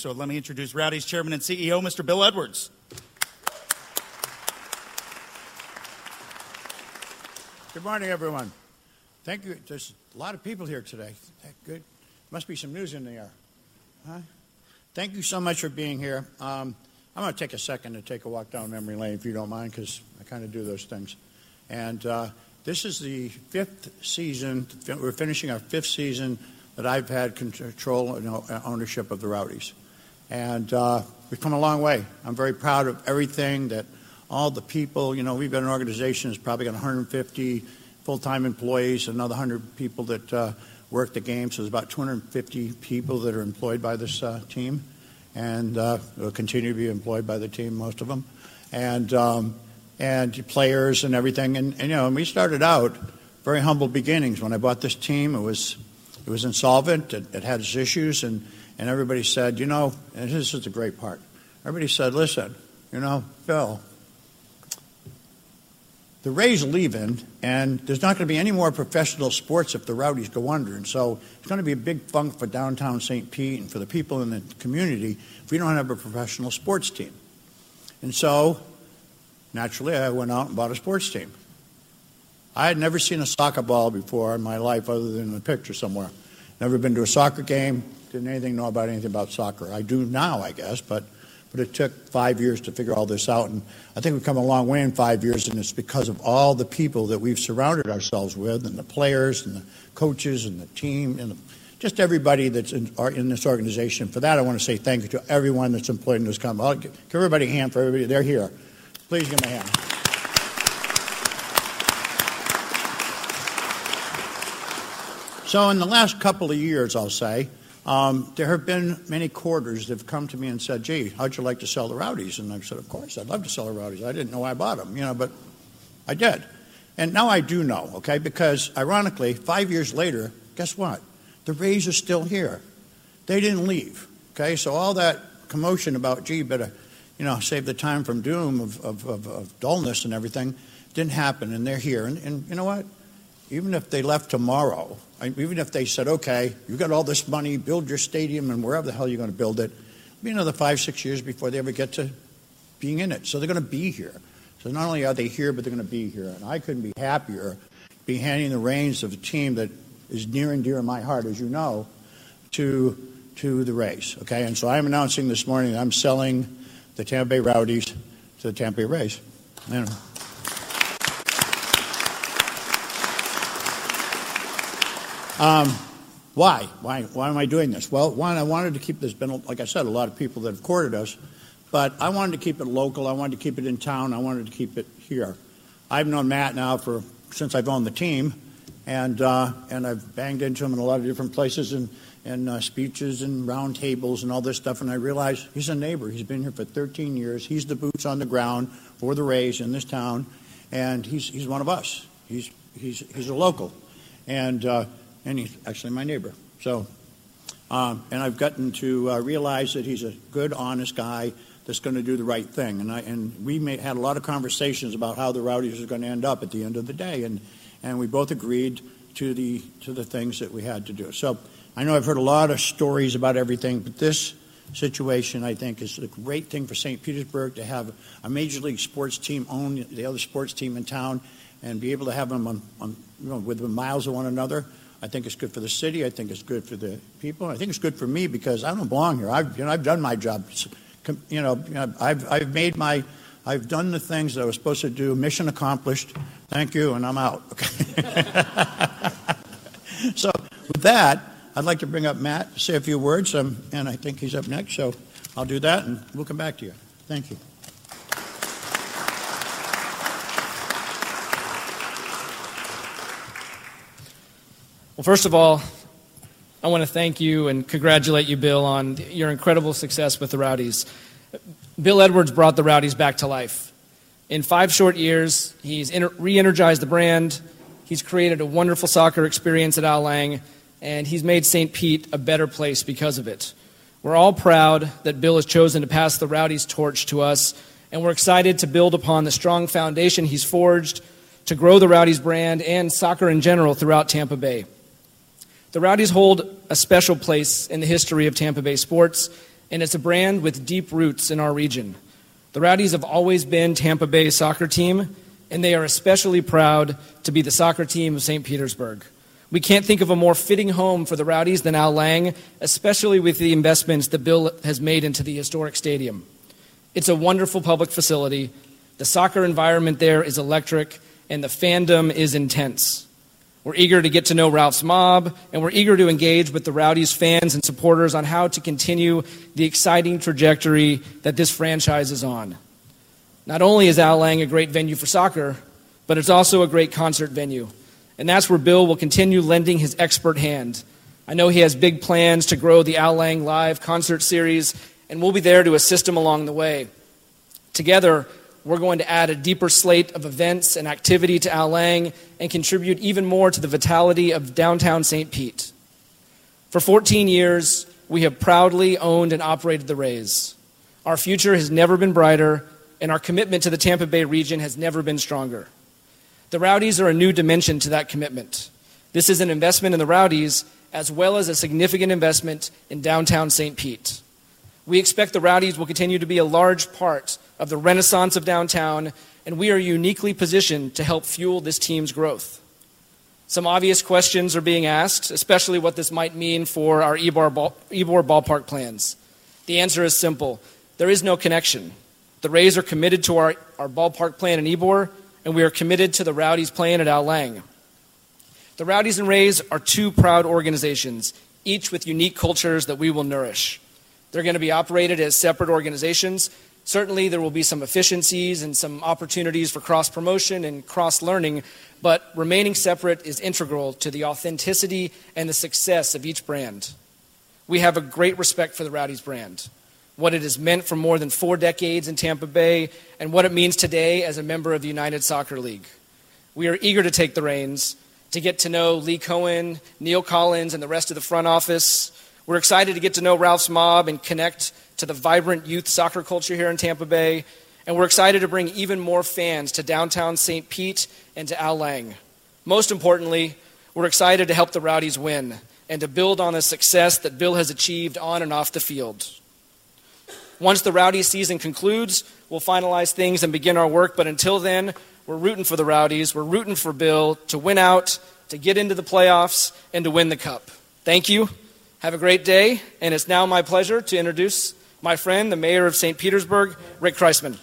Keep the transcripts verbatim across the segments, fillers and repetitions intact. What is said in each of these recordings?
So let me introduce Rowdy's Chairman and C E O, Mister Bill Edwards. Good morning, everyone. Thank you. There's a lot of people here today. Good. Must be some news in the air. Huh? Thank you so much for being here. Um, I'm going to take a second to take a walk down memory lane, if you don't mind, because I kind of do those things. And uh, this is the fifth season. We're finishing our fifth season that I've had control and ownership of the Rowdies. And uh, we've come a long way. I'm very proud of everything that all the people, you know, we've got an organization that's probably got one hundred fifty full-time employees, another one hundred people that uh, work the game. So there's about two hundred fifty people that are employed by this uh, team. And uh, will continue to be employed by the team, most of them. And um, and players and everything. And, and, you know, and we started out very humble beginnings. When I bought this team, it was it was insolvent. It, it had its issues. And, and everybody said, you know, and this is the great part. Everybody said, listen, you know, Bill, the Rays are leaving, and there's not going to be any more professional sports if the Rowdies go under. And so it's going to be a big funk for downtown Saint Pete and for the people in the community if we don't have a professional sports team. And so, naturally, I went out and bought a sports team. I had never seen a soccer ball before in my life other than a picture somewhere. Never been to a soccer game, didn't anything know about anything about soccer. I do now, I guess, but But it took five years to figure all this out, and I think we've come a long way in five years, and it's because of all the people that we've surrounded ourselves with, and the players, and the coaches, and the team, and the, just everybody that's in, are in this organization. For that, I want to say thank you to everyone that's employed in this company. I'll give everybody a hand for everybody. They're here. Please give them a hand. So in the last couple of years, I'll say, Um, there have been many quarters that have come to me and said, gee, how'd you like to sell the Rowdies? And I've said, of course, I'd love to sell the Rowdies. I didn't know why I bought them, you know, but I did. And now I do know, okay, because ironically, five years later, guess what? The Rays are still here. They didn't leave, okay? So all that commotion about, gee, better, you know, save the time from doom of, of, of, of dullness and everything didn't happen, and they're here. And, and you know what? Even if they left tomorrow, even if they said, okay, you've got all this money, build your stadium, and wherever the hell you're going to build it, it'll be another five, six years before they ever get to being in it. So they're going to be here. So not only are they here, but they're going to be here. And I couldn't be happier be handing the reins of a team that is near and dear in my heart, as you know, to to the Rays. Okay, and so I'm announcing this morning that I'm selling the Tampa Bay Rowdies to the Tampa Bay Rays. You know. Um, why? Why? Why am I doing this? Well, one, I wanted to keep this. Been, like I said, a lot of people that have courted us, but I wanted to keep it local. I wanted to keep it in town. I wanted to keep it here. I've known Matt now for since I've owned the team, and uh, and I've banged into him in a lot of different places and and uh, speeches and round tables and all this stuff. And I realized he's a neighbor. He's been here for thirteen years. He's the boots on the ground for the Rays in this town, and he's he's one of us. He's he's he's a local, and. Uh, And he's actually my neighbor. So, um, and I've gotten to uh, realize that he's a good, honest guy that's going to do the right thing. And I and we may, had a lot of conversations about how the Rowdies are going to end up at the end of the day, and and we both agreed to the to the things that we had to do. So, I know I've heard a lot of stories about everything, but this situation I think is a great thing for Saint Petersburg to have a major league sports team own the other sports team in town, and be able to have them on, on you know within miles of one another. I think it's good for the city. I think it's good for the people. I think it's good for me because I don't belong here. I've, you know, I've done my job. You know, I've, I've made my, I've done the things that I was supposed to do. Mission accomplished. Thank you, and I'm out. Okay. So with that, I'd like to bring up Matt to say a few words, um, and I think he's up next. So I'll do that, and we'll come back to you. Thank you. Well, first of all, I want to thank you and congratulate you, Bill, on your incredible success with the Rowdies. Bill Edwards brought the Rowdies back to life. In five short years, he's re-energized the brand, he's created a wonderful soccer experience at Al Lang, and he's made Saint Pete a better place because of it. We're all proud that Bill has chosen to pass the Rowdies torch to us, and we're excited to build upon the strong foundation he's forged to grow the Rowdies brand and soccer in general throughout Tampa Bay. The Rowdies hold a special place in the history of Tampa Bay sports, and it's a brand with deep roots in our region. The Rowdies have always been Tampa Bay's soccer team, and they are especially proud to be the soccer team of Saint Petersburg. We can't think of a more fitting home for the Rowdies than Al Lang, especially with the investments that Bill has made into the historic stadium. It's a wonderful public facility. The soccer environment there is electric, and the fandom is intense. We're eager to get to know Ralph's mob, and we're eager to engage with the Rowdies fans and supporters on how to continue the exciting trajectory that this franchise is on. Not only is Al Lang a great venue for soccer, but it's also a great concert venue. And that's where Bill will continue lending his expert hand. I know he has big plans to grow the Al Lang Live concert series, and we'll be there to assist him along the way. Together, we're going to add a deeper slate of events and activity to Al Lang and contribute even more to the vitality of downtown Saint Pete. For fourteen years, we have proudly owned and operated the Rays. Our future has never been brighter, and our commitment to the Tampa Bay region has never been stronger. The Rowdies are a new dimension to that commitment. This is an investment in the Rowdies as well as a significant investment in downtown Saint Pete. We expect the Rowdies will continue to be a large part of the renaissance of downtown, and we are uniquely positioned to help fuel this team's growth. Some obvious questions are being asked, especially what this might mean for our Ybor, ball, Ybor ballpark plans. The answer is simple. There is no connection. The Rays are committed to our, our ballpark plan in Ybor, and we are committed to the Rowdies playing at Al Lang. The Rowdies and Rays are two proud organizations, each with unique cultures that we will nourish. They're going to be operated as separate organizations. Certainly there will be some efficiencies and some opportunities for cross-promotion and cross-learning, but remaining separate is integral to the authenticity and the success of each brand. We have a great respect for the Rowdies brand, what it has meant for more than four decades in Tampa Bay, and what it means today as a member of the United Soccer League. We are eager to take the reins, to get to know Lee Cohen, Neil Collins, and the rest of the front office. We're excited to get to know Ralph's mob and connect to the vibrant youth soccer culture here in Tampa Bay, and we're excited to bring even more fans to downtown Saint Pete and to Al Lang. Most importantly, we're excited to help the Rowdies win and to build on the success that Bill has achieved on and off the field. Once the Rowdies season concludes, we'll finalize things and begin our work, but until then, we're rooting for the Rowdies, we're rooting for Bill to win out, to get into the playoffs, and to win the Cup. Thank you. Have a great day, and it's now my pleasure to introduce my friend, the Mayor of Saint Petersburg, Rick Kreisman.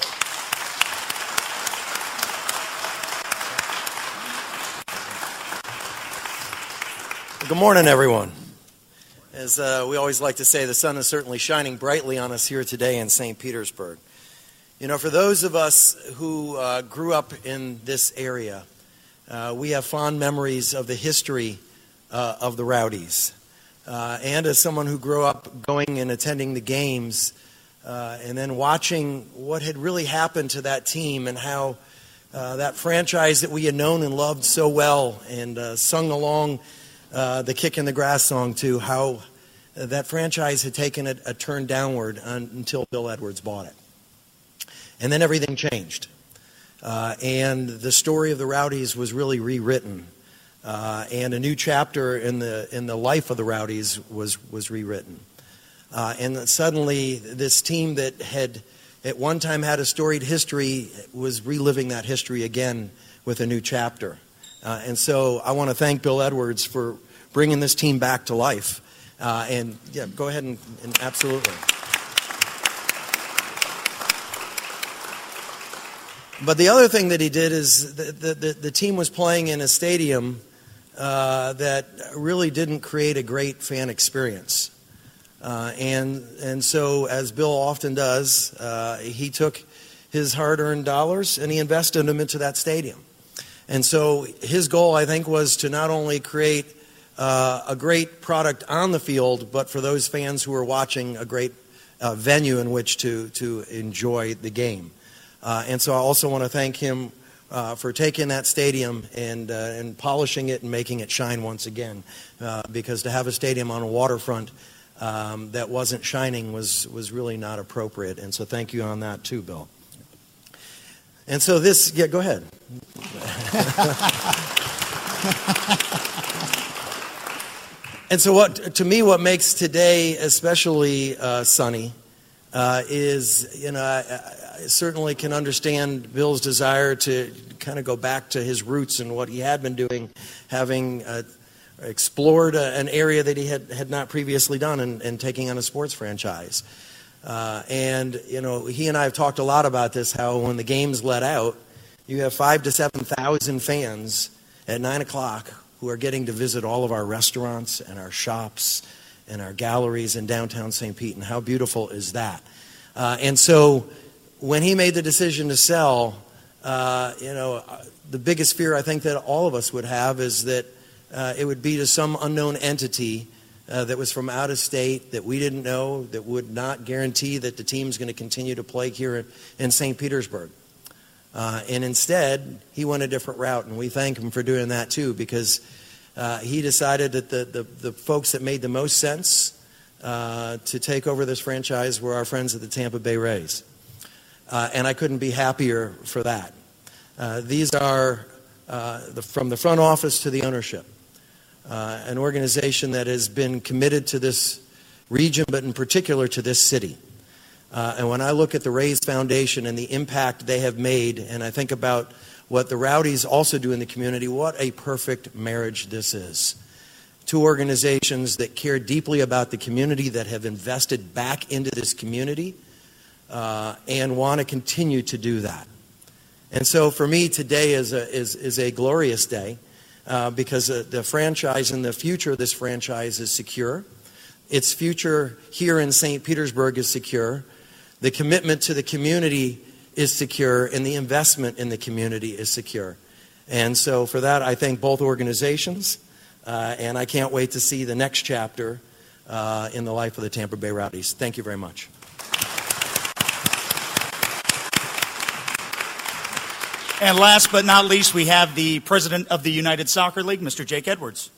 Good morning, everyone. As uh, we always like to say, the sun is certainly shining brightly on us here today in Saint Petersburg. You know, for those of us who uh, grew up in this area, uh, we have fond memories of the history uh, of the Rowdies. Uh, and as someone who grew up going and attending the games uh, and then watching what had really happened to that team and how uh, that franchise that we had known and loved so well and uh, sung along uh, the Kick in the Grass song to, how uh, that franchise had taken a, a turn downward un- until Bill Edwards bought it. And then everything changed. Uh, and the story of the Rowdies was really rewritten. Uh, and a new chapter in the in the life of the Rowdies was was rewritten. Uh, and suddenly, this team that had at one time had a storied history was reliving that history again with a new chapter. Uh, and so, I want to thank Bill Edwards for bringing this team back to life. Uh, and yeah, go ahead and, and absolutely. But the other thing that he did is the the, the, the team was playing in a stadium Uh, that really didn't create a great fan experience. Uh, and and so, as Bill often does, uh, he took his hard-earned dollars and he invested them into that stadium. And so his goal, I think, was to not only create uh, a great product on the field, but for those fans who were watching, a great uh, venue in which to, to enjoy the game. Uh, and so I also want to thank him Uh, for taking that stadium and uh, and polishing it and making it shine once again, uh, because to have a stadium on a waterfront um, that wasn't shining was was really not appropriate. And so thank you on that too, Bill. And so this, yeah, go ahead. And so what, to me, what makes today especially uh, sunny uh, is, you know, I, I certainly can understand Bill's desire to kind of go back to his roots and what he had been doing, having uh, explored a, an area that he had, had not previously done and, and taking on a sports franchise. Uh, and, you know, he and I have talked a lot about this, how when the games let out, you have five to seven thousand fans at nine o'clock who are getting to visit all of our restaurants and our shops and our galleries in downtown Saint Pete. And how beautiful is that? Uh, and so when he made the decision to sell, uh, you know, the biggest fear I think that all of us would have is that uh, it would be to some unknown entity uh, that was from out of state that we didn't know, that would not guarantee that the team's going to continue to play here in Saint Petersburg. Uh, and instead, he went a different route, and we thank him for doing that too, because uh, he decided that the, the, the folks that made the most sense uh, to take over this franchise were our friends at the Tampa Bay Rays. Uh, and I couldn't be happier for that. Uh, these are, uh, the, from the front office to the ownership, uh, an organization that has been committed to this region, but in particular to this city. Uh, and when I look at the Rays Foundation and the impact they have made, and I think about what the Rowdies also do in the community, what a perfect marriage this is. Two organizations that care deeply about the community, that have invested back into this community, uh, and want to continue to do that. And so for me, today is a, is, is a glorious day, uh, because uh, the franchise and the future of this franchise is secure. Its future here in Saint Petersburg is secure. The commitment to the community is secure, and the investment in the community is secure. And so for that, I thank both organizations, uh, and I can't wait to see the next chapter uh, in the life of the Tampa Bay Rowdies. Thank you very much. And last but not least, we have the president of the United Soccer League, Mister Jake Edwards.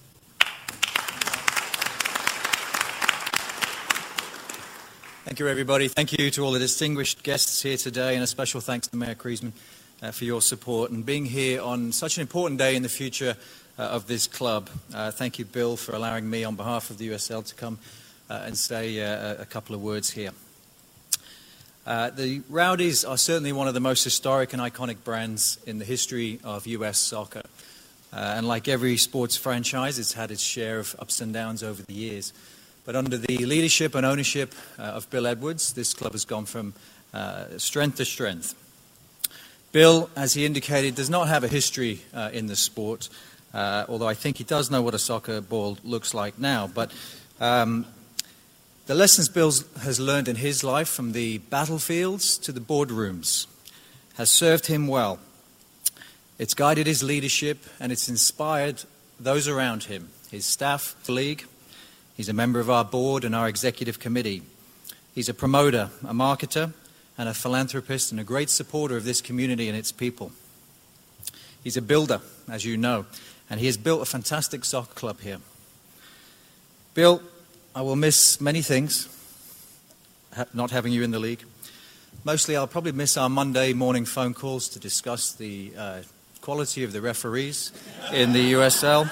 Thank you, everybody. Thank you to all the distinguished guests here today, and a special thanks to Mayor Kriesman uh, for your support and being here on such an important day in the future uh, of this club. Uh, thank you, Bill, for allowing me on behalf of the U S L to come uh, and say uh, a couple of words here. Uh, the Rowdies are certainly one of the most historic and iconic brands in the history of U S soccer. Uh, and like every sports franchise, it's had its share of ups and downs over the years. But under the leadership and ownership uh, of Bill Edwards, this club has gone from uh, strength to strength. Bill, as he indicated, does not have a history uh, in the sport, uh, although I think he does know what a soccer ball looks like now. But um, the lessons Bill has learned in his life, from the battlefields to the boardrooms, has served him well. It's guided his leadership, and it's inspired those around him, his staff, the league. He's a member of our board and our executive committee. He's a promoter, a marketer, and a philanthropist, and a great supporter of this community and its people. He's a builder, as you know, and he has built a fantastic soccer club here. Bill, I will miss many things, not having you in the league. Mostly I'll probably miss our Monday morning phone calls to discuss the uh, quality of the referees in the U S L.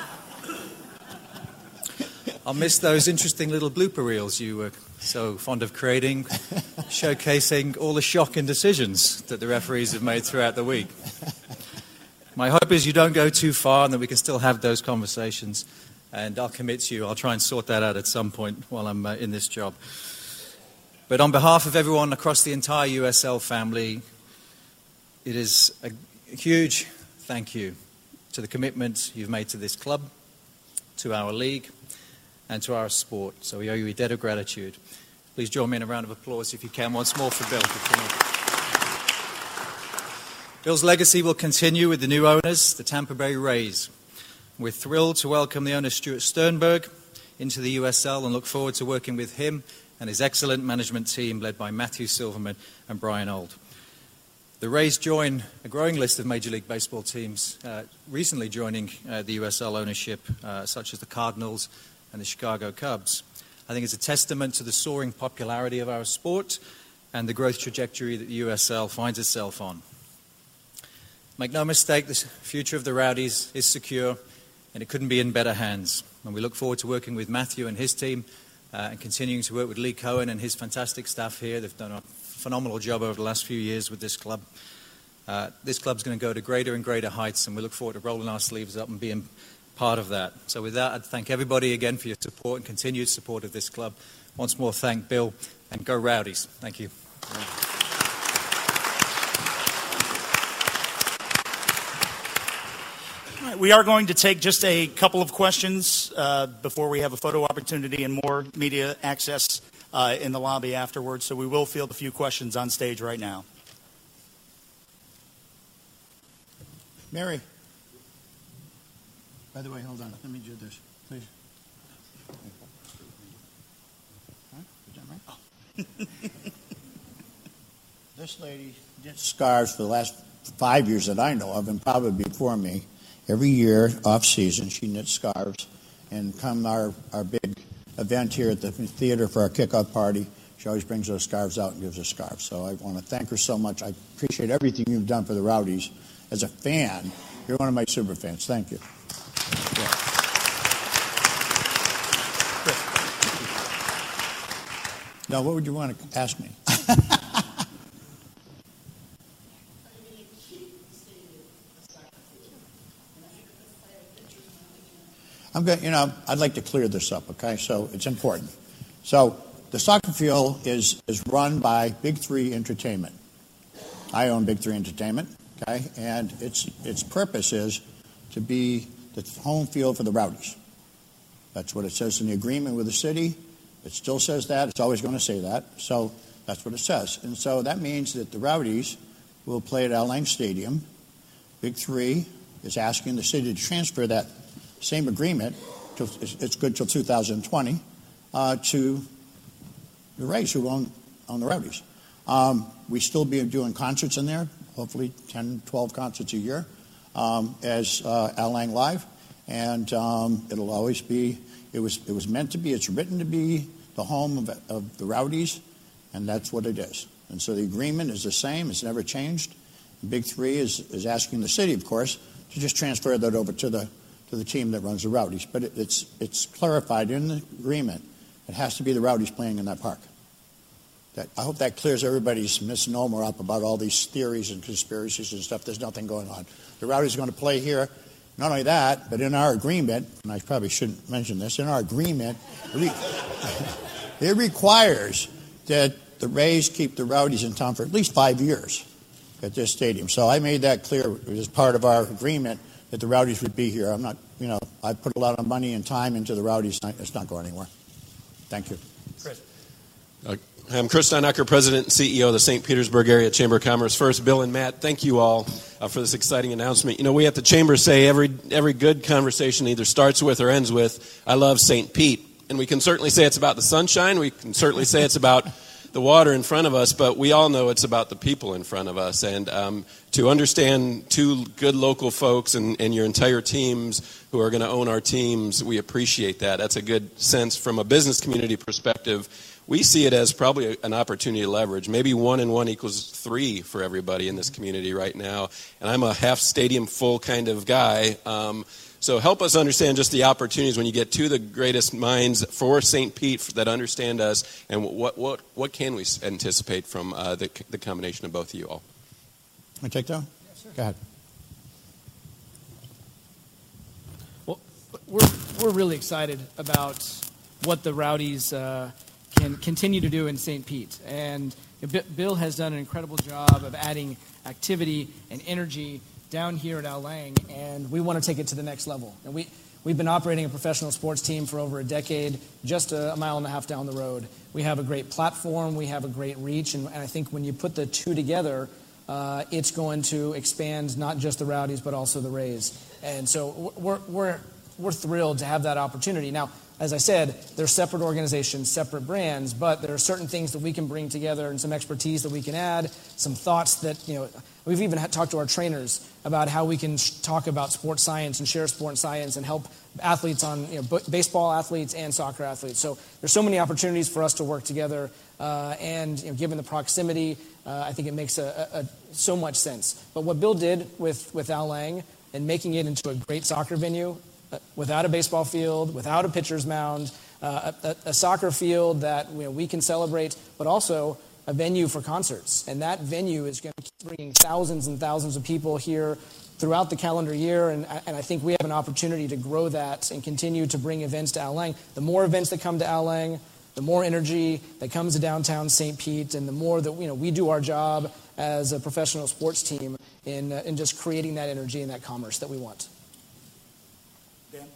I'll miss those interesting little blooper reels you were so fond of creating, showcasing all the shocking decisions that the referees have made throughout the week. My hope is you don't go too far and that we can still have those conversations. And I'll commit to you, I'll try and sort that out at some point while I'm uh, in this job. But on behalf of everyone across the entire U S L family, it is a huge thank you to the commitment you've made to this club, to our league, and to our sport. So we owe you a debt of gratitude. Please join me in a round of applause, if you can, once more for Bill. Bill's legacy will continue with the new owners, the Tampa Bay Rays. We're thrilled to welcome the owner, Stuart Sternberg, into the U S L and look forward to working with him and his excellent management team led by Matthew Silverman and Brian Auld. The Rays join a growing list of Major League Baseball teams, uh, recently joining uh, the U S L ownership, uh, such as the Cardinals and the Chicago Cubs. I think it's a testament to the soaring popularity of our sport and the growth trajectory that the U S L finds itself on. Make no mistake, the future of the Rowdies is secure, and it couldn't be in better hands. And we look forward to working with Matthew and his team uh, and continuing to work with Lee Cohen and his fantastic staff here. They've done a phenomenal job over the last few years with this club. Uh, this club's going to go to greater and greater heights, and we look forward to rolling our sleeves up and being part of that. So with that, I'd thank everybody again for your support and continued support of this club. Once more, thank Bill, and go Rowdies. Thank you. All right, we are going to take just a couple of questions uh, before we have a photo opportunity and more media access uh, in the lobby afterwards. So we will field a few questions on stage right now. Mary. By the way, hold on. Let me do this, please. Huh? Is that right? Oh. This lady knit scarves for the last five years that I know of, and probably before me. Every year, off season, she knits scarves. And come our, our big event here at the theater for our kickoff party, she always brings those scarves out and gives us scarves. So I want to thank her so much. I appreciate everything you've done for the Rowdies. As a fan, you're one of my super fans. Thank you. Yeah. Now, what would you want to ask me? I'm going. You know, I'd like to clear this up. Okay, so it's important. So the soccer field is is run by Big Three Entertainment. I own Big Three Entertainment. Okay, and its its purpose is to be the home field for the Rowdies. That's what it says in the agreement with the city. It still says that. It's always going to say that. So that's what it says. And so that means that the Rowdies will play at Al Lang Stadium. Big Three is asking the city to transfer that same agreement, to, it's good till two thousand twenty, uh, to the Rays who own, own the Rowdies. Um, we still be doing concerts in there. Hopefully ten, twelve concerts a year um, as uh, Al Lang Live. And um, it'll always be, it was it was meant to be, it's written to be the home of, of the Rowdies, and that's what it is. And so the agreement is the same, it's never changed. Big Three is, is asking the city, of course, to just transfer that over to the to the team that runs the Rowdies. But it, it's it's clarified in the agreement. It has to be the Rowdies playing in that park. That, I hope that clears everybody's misnomer up about all these theories and conspiracies and stuff. There's nothing going on. The Rowdies are going to play here. Not only that, but in our agreement, and I probably shouldn't mention this, in our agreement, it requires that the Rays keep the Rowdies in town for at least five years at this stadium. So I made that clear as part of our agreement that the Rowdies would be here. I'm not, you know, I put a lot of money and time into the Rowdies. It's not going anywhere. Thank you. Chris. Uh, I'm Chris Steinecker, President and C E O of the Saint Petersburg Area Chamber of Commerce. First, Bill and Matt, thank you all uh, for this exciting announcement. You know, we at the Chamber say every every good conversation either starts with or ends with, I love Saint Pete. And we can certainly say it's about the sunshine. We can certainly say it's about the water in front of us, but we all know it's about the people in front of us. And um, to understand two good local folks and, and your entire teams who are going to own our teams, we appreciate that. That's a good sense from a business community perspective. We see it as probably an opportunity to leverage. Maybe one and one equals three for everybody in this community right now. And I'm a half stadium full kind of guy. Um, so help us understand just the opportunities when you get to the greatest minds for Saint Pete that understand us, and what what what can we anticipate from uh, the the combination of both of you all. Want to take that one? Yes, sir. Go ahead. Well, we're we're really excited about what the Rowdies uh, can continue to do in Saint Pete, and Bill has done an incredible job of adding activity and energy down here at Al Lang, and we want to take it to the next level. And we, we've been operating a professional sports team for over a decade, just a, a mile and a half down the road. We have a great platform, we have a great reach, and, and I think when you put the two together, uh, it's going to expand not just the Rowdies, but also the Rays. And so we're, we're, we're thrilled to have that opportunity. Now, as I said, they're separate organizations, separate brands, but there are certain things that we can bring together and some expertise that we can add, some thoughts that, you know, we've even had talked to our trainers about how we can sh- talk about sports science and share sports science and help athletes on, you know, b- baseball athletes and soccer athletes. So there's so many opportunities for us to work together, uh, and you know, given the proximity, uh, I think it makes a, a, a, so much sense. But what Bill did with, with Al Lang and making it into a great soccer venue, without a baseball field, without a pitcher's mound, uh, a, a soccer field that you know, we can celebrate, but also a venue for concerts. And that venue is going to keep bringing thousands and thousands of people here throughout the calendar year, and, and I think we have an opportunity to grow that and continue to bring events to Al Lang. The more events that come to Al Lang, the more energy that comes to downtown Saint Pete, and the more that you know we do our job as a professional sports team in uh, in just creating that energy and that commerce that we want. Dan?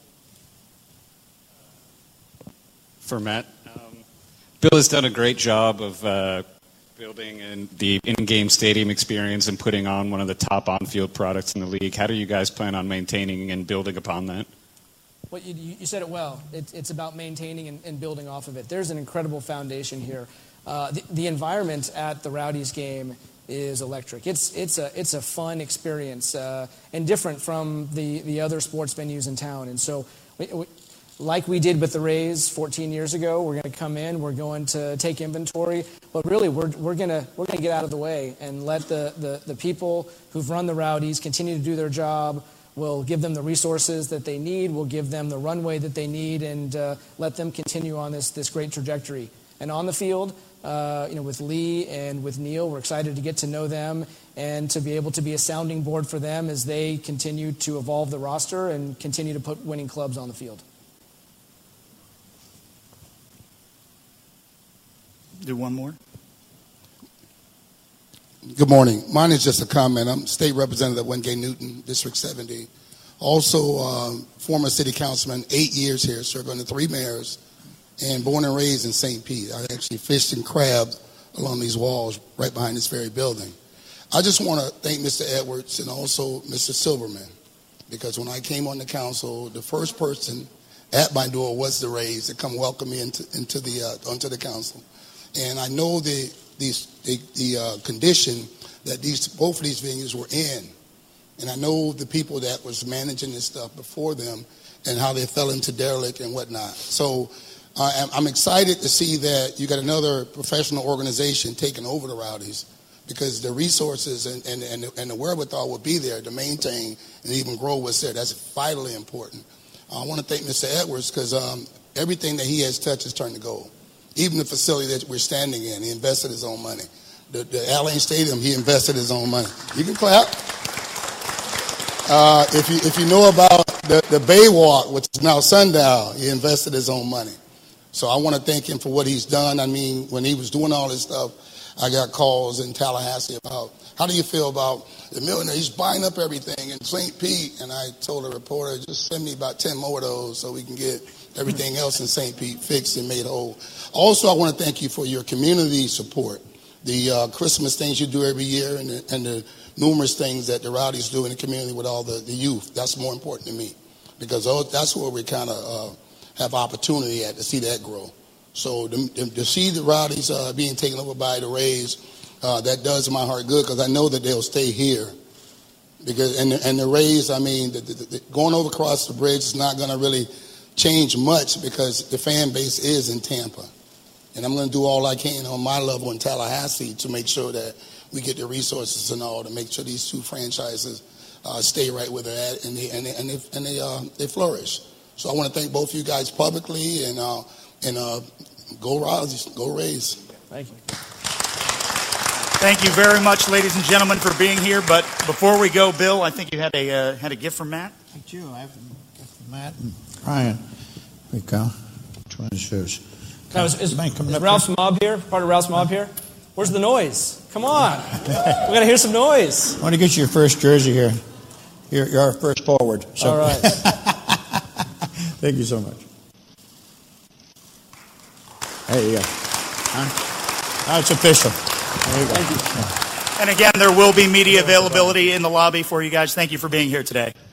For Matt, um, Bill has done a great job of uh, building in the in-game stadium experience and putting on one of the top on-field products in the league. How do you guys plan on maintaining and building upon that? Well, you, you said it well. It, it's about maintaining and, and building off of it. There's an incredible foundation here. Uh, the, the environment at the Rowdies game is electric. It's it's a it's a fun experience uh, and different from the, the other sports venues in town. And so, we, we, like we did with the Rays fourteen years ago, we're going to come in. We're going to take inventory, but really we're we're going to we're going to get out of the way and let the, the the people who've run the Rowdies continue to do their job. We'll give them the resources that they need. We'll give them the runway that they need, and uh, let them continue on this this great trajectory. And on the field, uh, you know, with Lee and with Neil, we're excited to get to know them and to be able to be a sounding board for them as they continue to evolve the roster and continue to put winning clubs on the field. Do one more. Good morning. Mine is just a comment. I'm State Representative Wingate Newton, District seventy. Also, um, former City Councilman, eight years here, served under three mayors, and born and raised in Saint Pete. I actually fished and crabbed along these walls right behind this very building. I just want to thank Mister Edwards and also Mister Silverman, because when I came on the council, the first person at my door was the Rays to come welcome me into, into the uh, onto the council. And I know the these, the, the uh, condition that these both of these venues were in. And I know the people that was managing this stuff before them and how they fell into derelict and whatnot. So uh, I'm excited to see that you got another professional organization taking over the Rowdies, because the resources and, and, and, the, and the wherewithal will be there to maintain and even grow what's there. That's vitally important. Uh, I want to thank Mister Edwards, because um, everything that he has touched has turned to gold. Even the facility that we're standing in, he invested his own money. The, the Al Lang Stadium, he invested his own money. You can clap. Uh, if you if you know about the, the Bay Walk, which is now Sundial, he invested his own money. So I want to thank him for what he's done. I mean, when he was doing all this stuff, I got calls in Tallahassee about, how do you feel about the millionaire? He's buying up everything in Saint Pete. And I told the reporter, just send me about ten more of those so we can get everything else in Saint Pete fixed and made whole. Also, I want to thank you for your community support. The uh, Christmas things you do every year, and the, and the numerous things that the Rowdies do in the community with all the, the youth. That's more important to me, because that's where we kind of uh, have opportunity at to see that grow. So to, to see the Rowdies uh, being taken over by the Rays, uh, that does my heart good, because I know that they'll stay here. Because and and the Rays, I mean, the, the, the, going over across the bridge is not going to really change much, because the fan base is in Tampa. And I'm going to do all I can on my level in Tallahassee to make sure that we get the resources and all to make sure these two franchises uh, stay right where they're at, and they and they and they, and they, uh, they flourish. So I want to thank both of you guys publicly, and uh, and uh, go Rowdies, go Rays. Thank you. Thank you very much, ladies and gentlemen, for being here. But before we go, Bill, I think you had a uh, had a gift from Matt. Thank you. I have a gift from Matt and Ryan. Here we go. Which one is yours? Now, is, is, is Ralph's here? Mob here? Part of Ralph's Mob here? Where's the noise? Come on. We got to hear some noise. I want to get you your first jersey here. You're, you're our first forward. So. All right. Thank you so much. There you go. Huh? Now it's official. There you go. Thank you. And again, there will be media availability in the lobby for you guys. Thank you for being here today.